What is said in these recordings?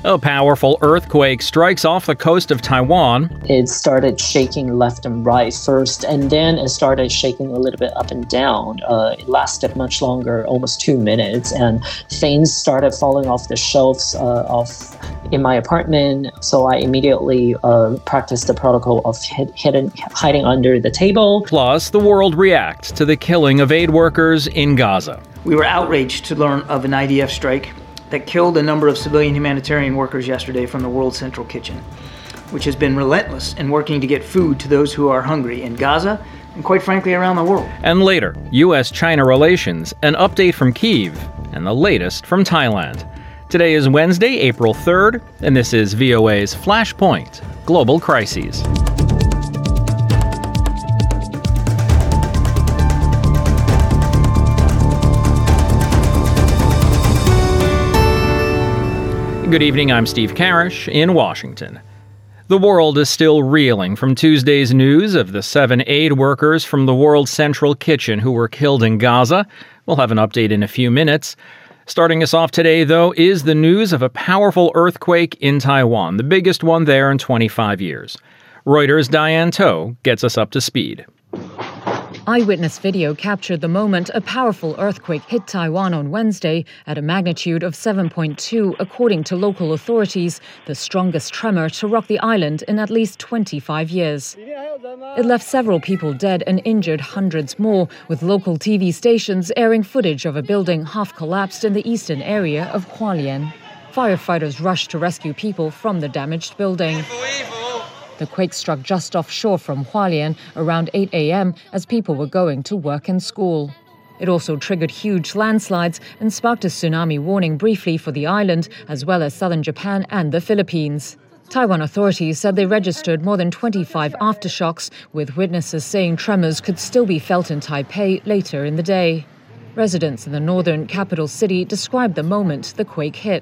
A powerful earthquake strikes off the coast of Taiwan. It started shaking left and right first, and then it started shaking a little bit up and down. It lasted much longer, almost 2 minutes, and things started falling off the shelves in my apartment. So I immediately practiced the protocol of hiding under the table. Plus, the world reacts to the killing of aid workers in Gaza. We were outraged to learn of an IDF strike that killed a number of civilian humanitarian workers yesterday from the World Central Kitchen, which has been relentless in working to get food to those who are hungry in Gaza and quite frankly around the world. And later, U.S.-China relations, an update from Kyiv, and the latest from Thailand. Today is Wednesday, April 3rd, and this is VOA's Flashpoint Global Crises. Good evening, I'm Steve Karish in Washington. The world is still reeling from Tuesday's news of the 7 aid workers from the World Central Kitchen who were killed in Gaza. We'll have an update in a few minutes. Starting us off today, though, is the news of a powerful earthquake in Taiwan, the biggest one there in 25 years. Reuters' Diane To gets us up to speed. Eyewitness video captured the moment a powerful earthquake hit Taiwan on Wednesday at a magnitude of 7.2, according to local authorities, the strongest tremor to rock the island in at least 25 years. It left several people dead and injured hundreds more, with local TV stations airing footage of a building half collapsed in the eastern area of Hualien. Firefighters rushed to rescue people from the damaged building. The quake struck just offshore from Hualien around 8 a.m. as people were going to work and school. It also triggered huge landslides and sparked a tsunami warning briefly for the island, as well as southern Japan and the Philippines. Taiwan authorities said they registered more than 25 aftershocks, with witnesses saying tremors could still be felt in Taipei later in the day. Residents in the northern capital city described the moment the quake hit.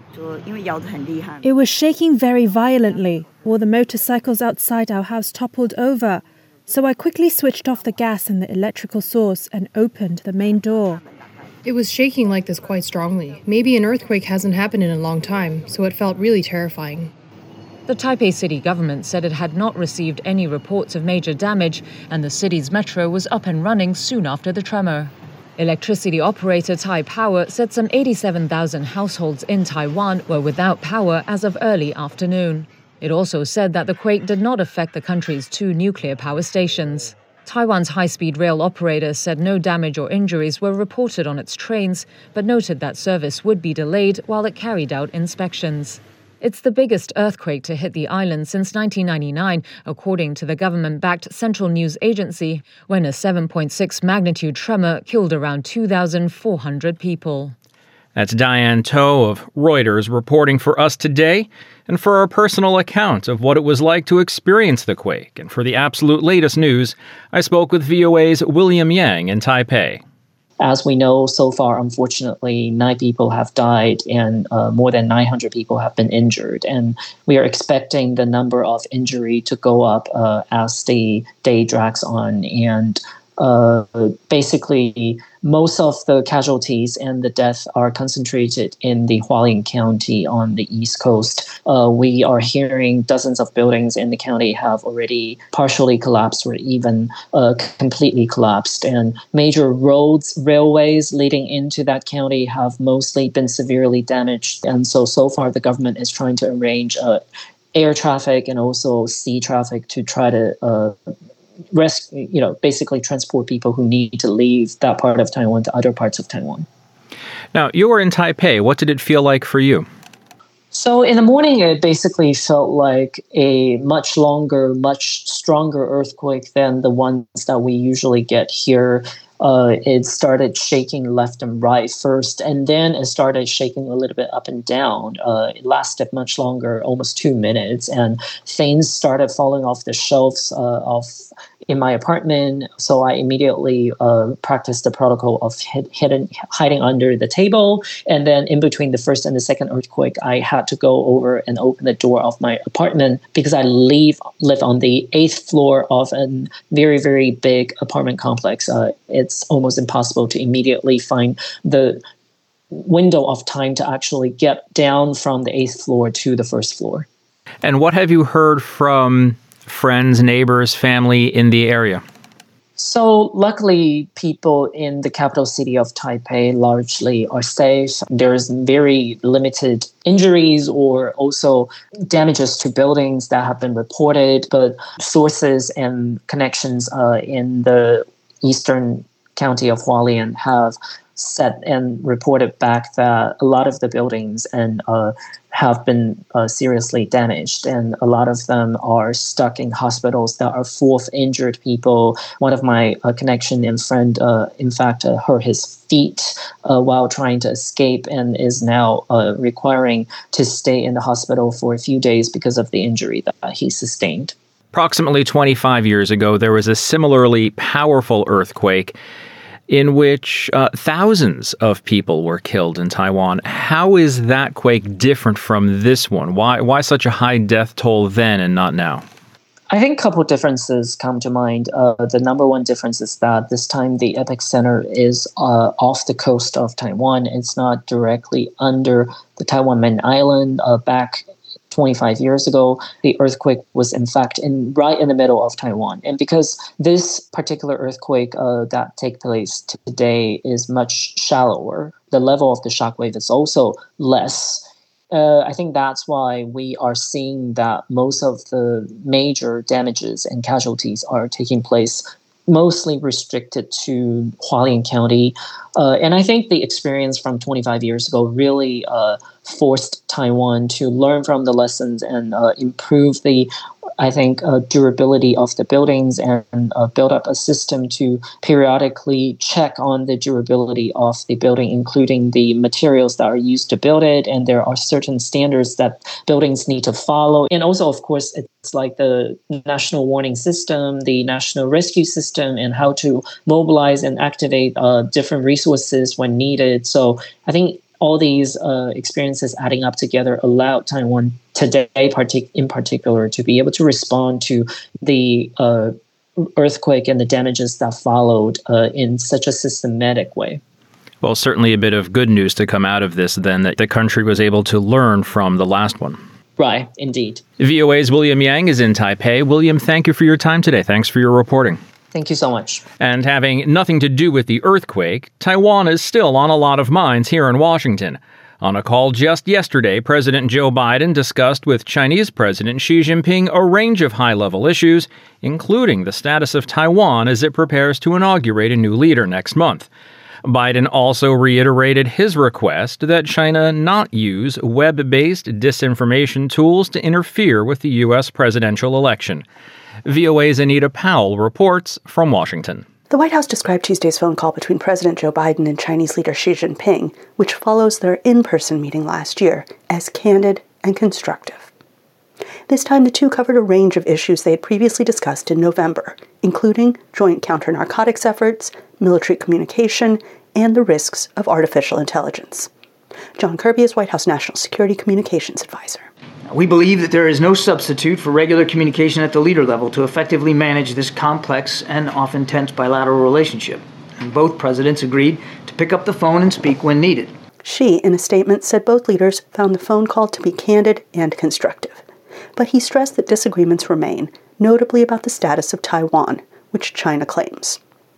It was shaking very violently. All the motorcycles outside our house toppled over. So I quickly switched off the gas and the electrical source and opened the main door. It was shaking like this quite strongly. Maybe an earthquake hasn't happened in a long time, so it felt really terrifying. The Taipei city government said it had not received any reports of major damage, and the city's metro was up and running soon after the tremor. Electricity operator Taipower said some 87,000 households in Taiwan were without power as of early afternoon. It also said that the quake did not affect the country's 2 nuclear power stations. Taiwan's high-speed rail operator said no damage or injuries were reported on its trains, but noted that service would be delayed while it carried out inspections. It's the biggest earthquake to hit the island since 1999, according to the government-backed Central News Agency, when a 7.6 magnitude tremor killed around 2,400 people. That's Diane To of Reuters reporting for us today, and for our personal account of what it was like to experience the quake. And for the absolute latest news, I spoke with VOA's William Yang in Taipei. As we know, so far, unfortunately, 9 people have died and more than 900 people have been injured. And we are expecting the number of injury to go up as the day drags on. And basically, most of the casualties and the deaths are concentrated in the Hualien County on the East Coast. We are hearing dozens of buildings in the county have already partially collapsed or even completely collapsed. And major roads, railways leading into that county have mostly been severely damaged. And so far, the government is trying to arrange air traffic and also sea traffic to try to basically transport people who need to leave that part of Taiwan to other parts of Taiwan. Now, you were in Taipei. What did it feel like for you? So in the morning, it basically felt like a much longer, much stronger earthquake than the ones that we usually get here. It started shaking left and right first, and then it started shaking a little bit up and down. It lasted much longer, almost 2 minutes, and things started falling off the shelves in my apartment. So I immediately practiced the protocol of hiding under the table. And then in between the first and the second earthquake, I had to go over and open the door of my apartment because I live on the 8th floor of a very, very big apartment complex. It's almost impossible to immediately find the window of time to actually get down from the 8th floor to the 1st floor. And what have you heard from friends, neighbors, family in the area? So luckily, people in the capital city of Taipei largely are safe. There's very limited injuries or also damages to buildings that have been reported, but sources and connections in the eastern county of Hualien have said and reported back that a lot of the buildings have been seriously damaged, and a lot of them are stuck in hospitals that are full of injured people. One of my connection and friend, in fact, hurt his feet while trying to escape and is now requiring to stay in the hospital for a few days because of the injury that he sustained. Approximately 25 years ago, there was a similarly powerful earthquake in which thousands of people were killed in Taiwan. How is that quake different from this one? Why such a high death toll then and not now? I think a couple differences come to mind. The number one difference is that this time the epicenter is off the coast of Taiwan. It's not directly under the Taiwan main island. Back 25 years ago, the earthquake was in fact right in the middle of Taiwan. And because this particular earthquake that takes place today is much shallower, the level of the shockwave is also less. I think that's why we are seeing that most of the major damages and casualties are taking place mostly restricted to Hualien County. And I think the experience from 25 years ago really forced Taiwan to learn from the lessons and improve the, durability of the buildings and build up a system to periodically check on the durability of the building, including the materials that are used to build it. And there are certain standards that buildings need to follow. And also, of course, it's like the national warning system, the national rescue system, and how to mobilize and activate different resources when needed. So I think all these experiences adding up together allowed Taiwan today, in particular, to be able to respond to the earthquake and the damages that followed in such a systematic way. Well, certainly a bit of good news to come out of this, then, that the country was able to learn from the last one. Right, indeed. VOA's William Yang is in Taipei. William, thank you for your time today. Thanks for your reporting. Thank you so much. And having nothing to do with the earthquake, Taiwan is still on a lot of minds here in Washington. On a call just yesterday, President Joe Biden discussed with Chinese President Xi Jinping a range of high-level issues, including the status of Taiwan as it prepares to inaugurate a new leader next month. Biden also reiterated his request that China not use web-based disinformation tools to interfere with the U.S. presidential election. VOA's Anita Powell reports from Washington. The White House described Tuesday's phone call between President Joe Biden and Chinese leader Xi Jinping, which follows their in-person meeting last year, as candid and constructive. This time, the two covered a range of issues they had previously discussed in November, including joint counter-narcotics efforts, military communication, and the risks of artificial intelligence. John Kirby is White House National Security Communications Advisor. We believe that there is no substitute for regular communication at the leader level to effectively manage this complex and often tense bilateral relationship. And both presidents agreed to pick up the phone and speak when needed. Xi, in a statement, said both leaders found the phone call to be candid and constructive. But he stressed that disagreements remain, notably about the status of Taiwan, which China claims.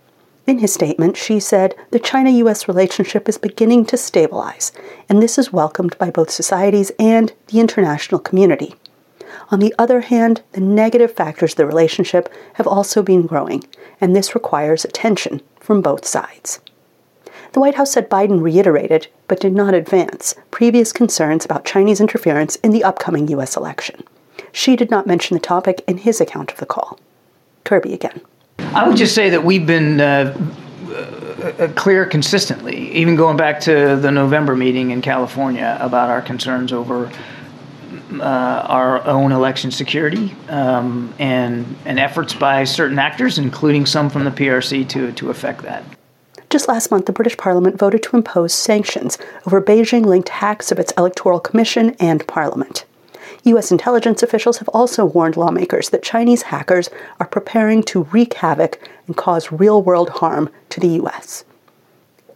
In his statement, Xi said the China-U.S. relationship is beginning to stabilize, and this is welcomed by both societies and the international community. On the other hand, the negative factors of the relationship have also been growing, and this requires attention from both sides. The White House said Biden reiterated, but did not advance, previous concerns about Chinese interference in the upcoming U.S. election. Xi did not mention the topic in his account of the call. Kirby again. I would just say that we've been clear consistently, even going back to the November meeting in California, about our concerns over our own election security and efforts by certain actors, including some from the PRC, to affect that. Just last month, the British Parliament voted to impose sanctions over Beijing-linked hacks of its Electoral Commission and Parliament. U.S. intelligence officials have also warned lawmakers that Chinese hackers are preparing to wreak havoc and cause real-world harm to the U.S.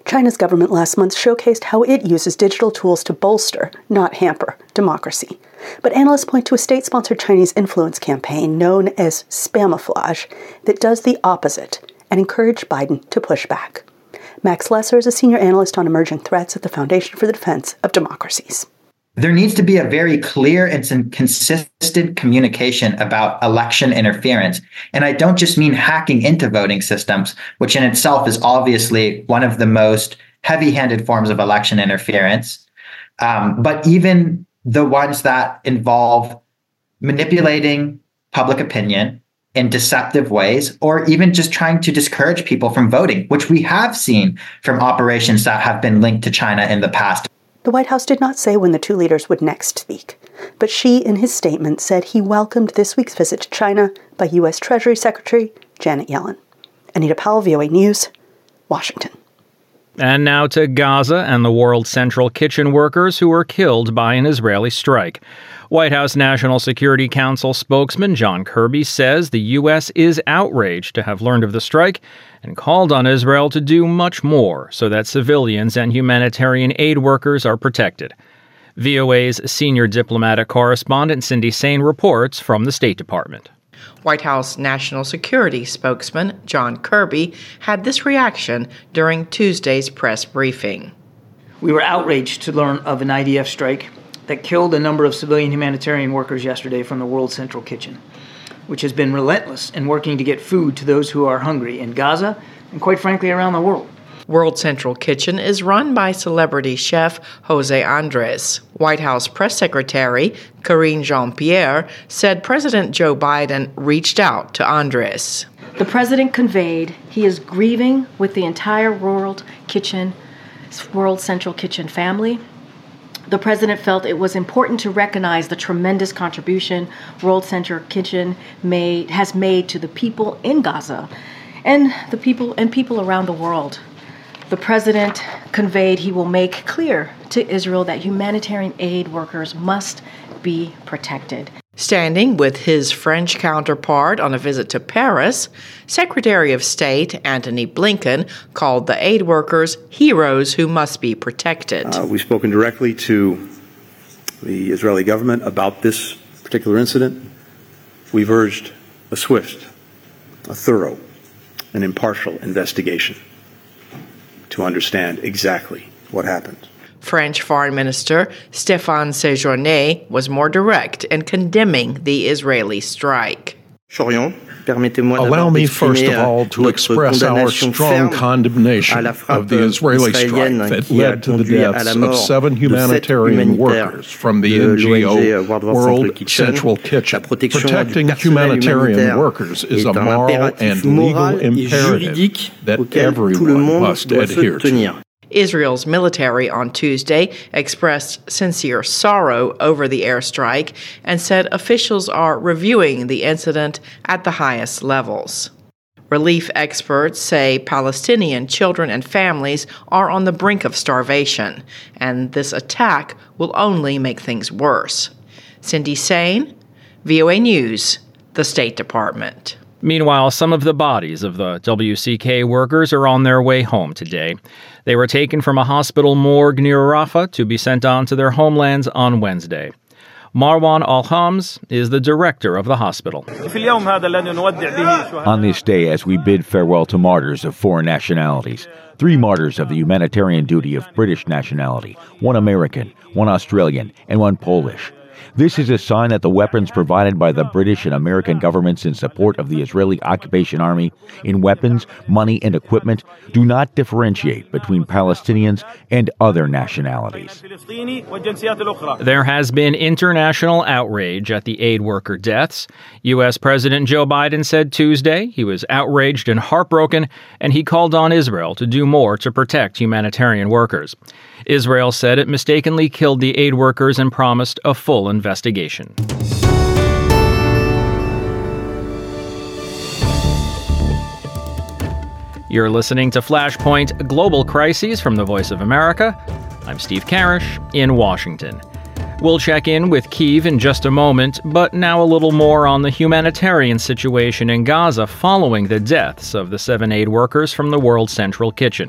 China's government last month showcased how it uses digital tools to bolster, not hamper, democracy. But analysts point to a state-sponsored Chinese influence campaign known as Spamiflage that does the opposite and encouraged Biden to push back. Max Lesser is a senior analyst on emerging threats at the Foundation for the Defense of Democracies. There needs to be a very clear and consistent communication about election interference. And I don't just mean hacking into voting systems, which in itself is obviously one of the most heavy-handed forms of election interference, but even the ones that involve manipulating public opinion in deceptive ways, or even just trying to discourage people from voting, which we have seen from operations that have been linked to China in the past. The White House did not say when the two leaders would next speak, but Xi, in his statement, said he welcomed this week's visit to China by U.S. Treasury Secretary Janet Yellen. Anita Powell, VOA News, Washington. And now to Gaza and the World Central Kitchen workers who were killed by an Israeli strike. White House National Security Council spokesman John Kirby says the U.S. is outraged to have learned of the strike and called on Israel to do much more so that civilians and humanitarian aid workers are protected. VOA's senior diplomatic correspondent Cindy Sain reports from the State Department. White House National Security spokesman John Kirby had this reaction during Tuesday's press briefing. We were outraged to learn of an IDF strike that killed a number of civilian humanitarian workers yesterday from the World Central Kitchen, which has been relentless in working to get food to those who are hungry in Gaza and, quite frankly, around the world. World Central Kitchen is run by celebrity chef Jose Andres. White House Press Secretary Karine Jean-Pierre said President Joe Biden reached out to Andres. The president conveyed he is grieving with the entire World Central Kitchen family. The president felt it was important to recognize the tremendous contribution World Central Kitchen has made to the people in Gaza and people around the world. The president conveyed he will make clear to Israel that humanitarian aid workers must be protected. Standing with his French counterpart on a visit to Paris, Secretary of State Antony Blinken called the aid workers heroes who must be protected. We've spoken directly to the Israeli government about this particular incident. We've urged a swift, a thorough, and impartial investigation to understand exactly what happened. French Foreign Minister Stéphane Séjourné was more direct in condemning the Israeli strike. Allow me first of all to express our strong condemnation of the Israeli strike that led to the deaths of 7 humanitarian workers from the NGO World Central Kitchen. Protecting humanitarian workers is a moral and legal imperative that everyone must adhere to. Israel's military on Tuesday expressed sincere sorrow over the airstrike and said officials are reviewing the incident at the highest levels. Relief experts say Palestinian children and families are on the brink of starvation, and this attack will only make things worse. Cindy Sain, VOA News, the State Department. Meanwhile, some of the bodies of the WCK workers are on their way home today. They were taken from a hospital morgue near Rafah to be sent on to their homelands on Wednesday. Marwan Al-Hams is the director of the hospital. On this day, as we bid farewell to martyrs of foreign nationalities, 3 martyrs of the humanitarian duty of British nationality, 1 American, 1 Australian, and 1 Polish. This is a sign that the weapons provided by the British and American governments in support of the Israeli occupation army in weapons, money, and equipment do not differentiate between Palestinians and other nationalities. There has been international outrage at the aid worker deaths. U.S. President Joe Biden said Tuesday he was outraged and heartbroken, and he called on Israel to do more to protect humanitarian workers. Israel said it mistakenly killed the aid workers and promised a full investigation. You're listening to Flashpoint Global Crises from the Voice of America. I'm Steve Karish in Washington. We'll check in with Kyiv in just a moment, but now a little more on the humanitarian situation in Gaza following the deaths of the 7 aid workers from the World Central Kitchen.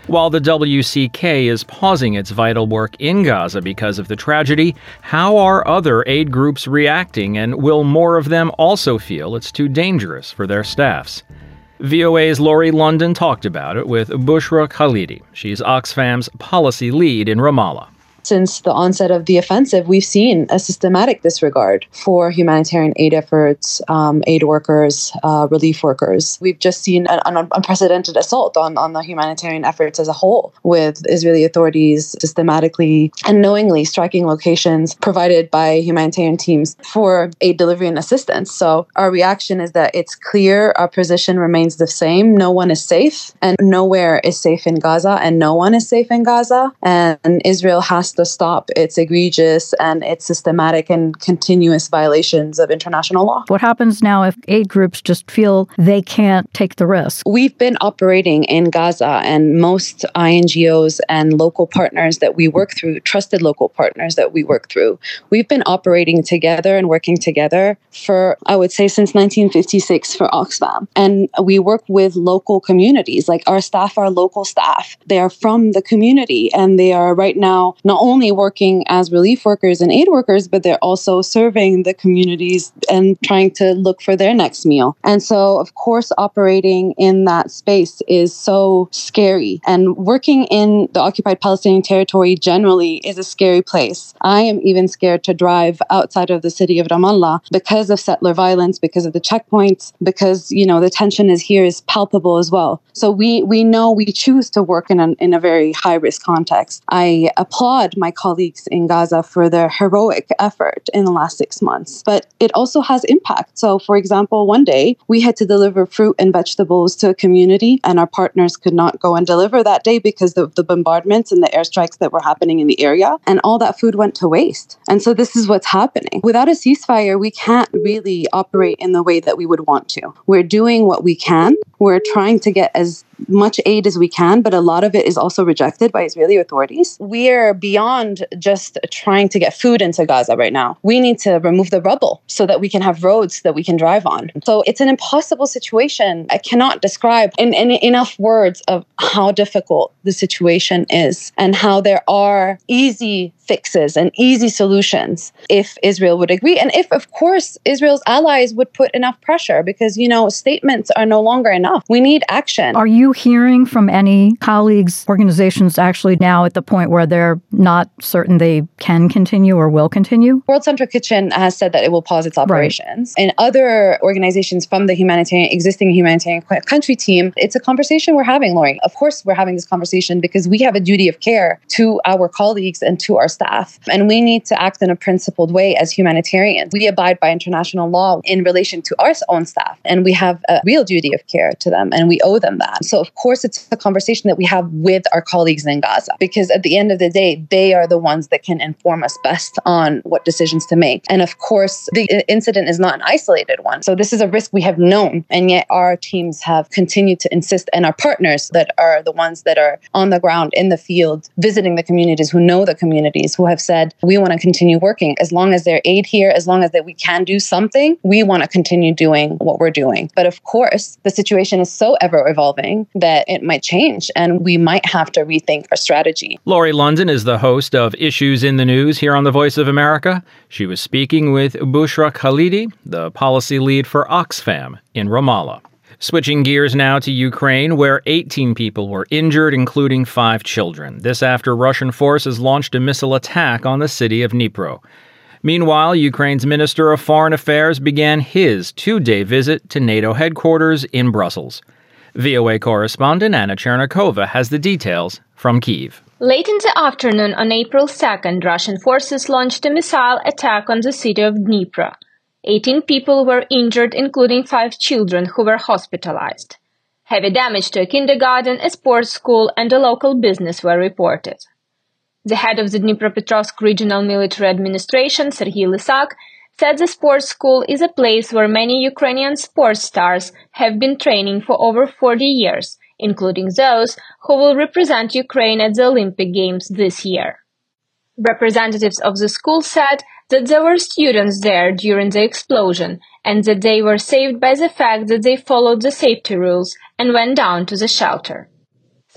While the WCK is pausing its vital work in Gaza because of the tragedy, how are other aid groups reacting, and will more of them also feel it's too dangerous for their staffs? VOA's Laurie London talked about it with Bushra Khalidi. She's Oxfam's policy lead in Ramallah. Since the onset of the offensive, we've seen a systematic disregard for humanitarian aid efforts, aid workers, relief workers. We've just seen an unprecedented assault on the humanitarian efforts as a whole, with Israeli authorities systematically and knowingly striking locations provided by humanitarian teams for aid delivery and assistance. So our reaction is that it's clear our position remains the same. No one is safe, and nowhere is safe in Gaza, and no one is safe in Gaza. And Israel has to stop its egregious and its systematic and continuous violations of international law. What happens now if aid groups just feel they can't take the risk? We've been operating in Gaza, and most INGOs and local partners that we work through, trusted local partners that we work through, we've been operating together and working together for, I would say, since 1956 for Oxfam. And we work with local communities, like our staff are local staff. They are from the community, and they are right now not only working as relief workers and aid workers, but they're also serving the communities and trying to look for their next meal. And so, of course, operating in that space is so scary. And working in the occupied Palestinian territory generally is a scary place. I am even scared to drive outside of the city of Ramallah because of settler violence, because of the checkpoints, because, the tension is palpable as well. So we know we choose to work in a very high-risk context. I applaud my colleagues in Gaza for their heroic effort in the last 6 months, but it also has impact. So, for example, one day we had to deliver fruit and vegetables to a community, and our partners could not go and deliver that day because of the bombardments and the airstrikes that were happening in the area, and all that food went to waste. And so this is what's happening. Without a ceasefire, we can't really operate in the way that we would want to. We're doing what we can. We're trying to get as much aid as we can, but a lot of it is also rejected by Israeli authorities. We're beyond just trying to get food into Gaza right now. We need to remove the rubble so that we can have roads that we can drive on. So it's an impossible situation. I cannot describe in enough words of how difficult the situation is and how there are easy fixes and easy solutions if Israel would agree. And if, of course, Israel's allies would put enough pressure, because, statements are no longer enough. We need action. Are you hearing from any colleagues, organizations actually now at the point where they're not certain they can continue or will continue? World Central Kitchen has said that it will pause its operations. Right. And other organizations from the existing humanitarian country team, it's a conversation we're having, Laurie. Of course, we're having this conversation because we have a duty of care to our colleagues and to our staff. And we need to act in a principled way as humanitarians. We abide by international law in relation to our own staff, and we have a real duty of care to them, and we owe them that. So, of course, it's a conversation that we have with our colleagues in Gaza, because at the end of the day, they are the ones that can inform us best on what decisions to make. And of course, the incident is not an isolated one. So this is a risk we have known, and yet our teams have continued to insist, and our partners that are the ones that are on the ground in the field, visiting the communities, who know the communities, who have said, we want to continue working. As long as there's aid here, as long as that we can do something, we want to continue doing what we're doing. But of course, the situation is so ever evolving that it might change, and we might have to rethink our strategy. Laurie London is the host of Issues in the News here on The Voice of America. She was speaking with Bushra Khalidi, the policy lead for Oxfam in Ramallah. Switching gears now to Ukraine, where 18 people were injured, including 5 children. This after Russian forces launched a missile attack on the city of Dnipro. Meanwhile, Ukraine's Minister of Foreign Affairs began his 2-day visit to NATO headquarters in Brussels. VOA correspondent Anna Chernikova has the details from Kyiv. Late in the afternoon on April 2nd, Russian forces launched a missile attack on the city of Dnipro. 18 people were injured, including 5 children who were hospitalized. Heavy damage to a kindergarten, a sports school, and a local business were reported. The head of the Dnipropetrovsk Regional Military Administration, Serhiy Lysak, said the sports school is a place where many Ukrainian sports stars have been training for over 40 years, including those who will represent Ukraine at the Olympic Games this year. Representatives of the school said that there were students there during the explosion and that they were saved by the fact that they followed the safety rules and went down to the shelter.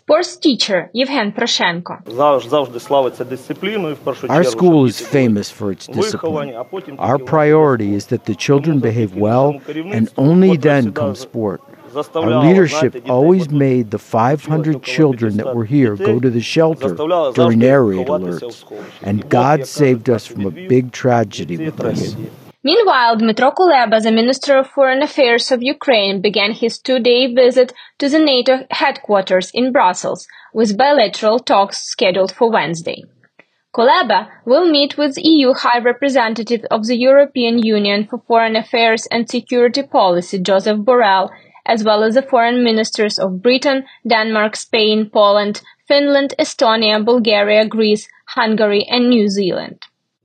sports teacher Yevhen Proshenko. Our school is famous for its discipline. Our priority is that the children behave well, and only then comes sport. Our leadership always made the 500 children that were here go to the shelter during air raid alerts, and God saved us from a big tragedy with this. Meanwhile, Dmytro Kuleba, the Minister of Foreign Affairs of Ukraine, began his 2-day visit to the NATO headquarters in Brussels, with bilateral talks scheduled for Wednesday. Kuleba will meet with EU High Representative of the European Union for Foreign Affairs and Security Policy, Joseph Borrell, as well as the foreign ministers of Britain, Denmark, Spain, Poland, Finland, Estonia, Bulgaria, Greece, Hungary, and New Zealand.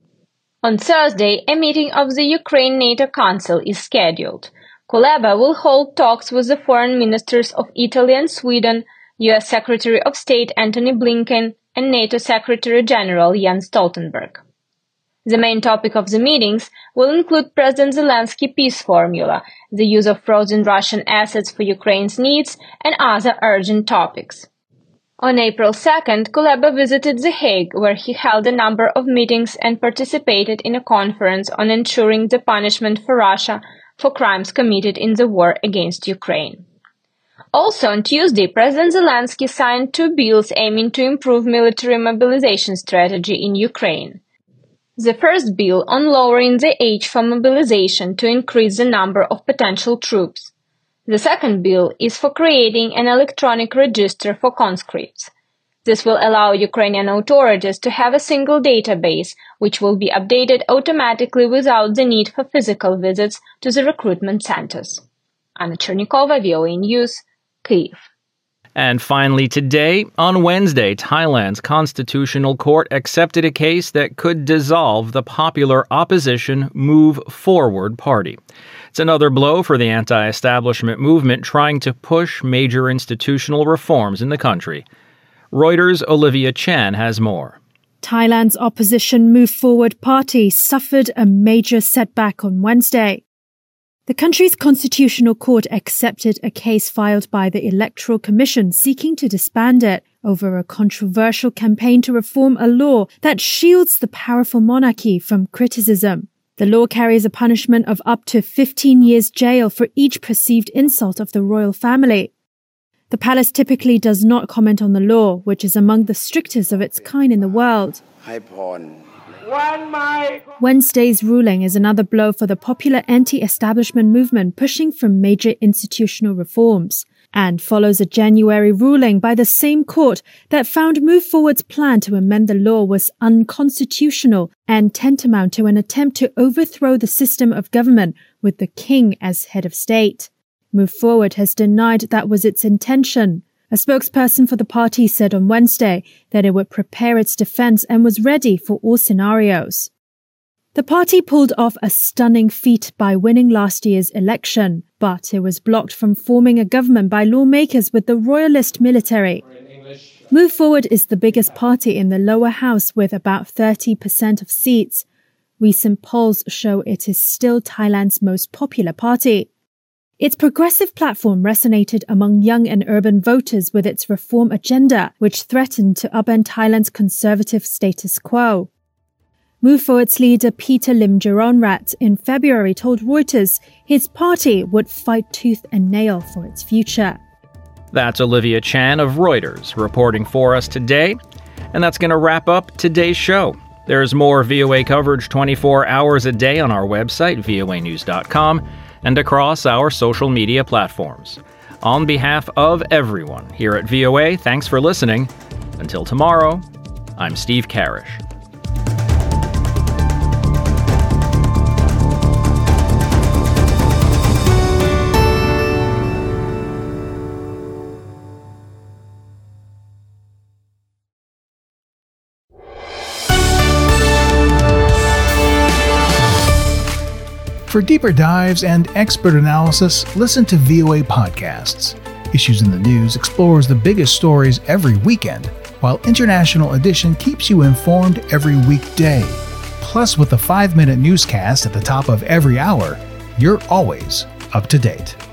On Thursday, a meeting of the Ukraine NATO Council is scheduled. Kuleba will hold talks with the foreign ministers of Italy and Sweden, U.S. Secretary of State Antony Blinken, and NATO Secretary-General Jens Stoltenberg. The main topic of the meetings will include President Zelensky's peace formula, the use of frozen Russian assets for Ukraine's needs, and other urgent topics. On April 2nd, Kuleba visited The Hague, where he held a number of meetings and participated in a conference on ensuring the punishment for Russia for crimes committed in the war against Ukraine. Also on Tuesday, President Zelensky signed 2 bills aiming to improve military mobilization strategy in Ukraine. The first bill on lowering the age for mobilization to increase the number of potential troops. The second bill is for creating an electronic register for conscripts. This will allow Ukrainian authorities to have a single database, which will be updated automatically without the need for physical visits to the recruitment centers. Anna Chernikova, VOA News, Kyiv. And finally today, on Wednesday, Thailand's Constitutional Court accepted a case that could dissolve the popular opposition Move Forward party. It's another blow for the anti-establishment movement trying to push major institutional reforms in the country. Reuters' Olivia Chan has more. Thailand's opposition Move Forward party suffered a major setback on Wednesday. The country's Constitutional Court accepted a case filed by the Electoral Commission seeking to disband it over a controversial campaign to reform a law that shields the powerful monarchy from criticism. The law carries a punishment of up to 15 years jail for each perceived insult of the royal family. The palace typically does not comment on the law, which is among the strictest of its kind in the world. Wednesday's ruling is another blow for the popular anti-establishment movement pushing for major institutional reforms, and follows a January ruling by the same court that found Move Forward's plan to amend the law was unconstitutional and tantamount to an attempt to overthrow the system of government with the king as head of state. Move Forward has denied that was its intention. A spokesperson for the party said on Wednesday that it would prepare its defense and was ready for all scenarios. The party pulled off a stunning feat by winning last year's election, but it was blocked from forming a government by lawmakers with the royalist military. Move Forward is the biggest party in the lower house with about 30% of seats. Recent polls show it is still Thailand's most popular party. Its progressive platform resonated among young and urban voters with its reform agenda, which threatened to upend Thailand's conservative status quo. Move Forward's leader Peter Limjaroenrat in February told Reuters his party would fight tooth and nail for its future. That's Olivia Chan of Reuters reporting for us today. And that's going to wrap up today's show. There's more VOA coverage 24 hours a day on our website, voanews.com, and across our social media platforms. On behalf of everyone here at VOA, thanks for listening. Until tomorrow, I'm Steve Karish. For deeper dives and expert analysis, listen to VOA Podcasts. Issues in the News explores the biggest stories every weekend, while International Edition keeps you informed every weekday. Plus, with the 5-minute newscast at the top of every hour, you're always up to date.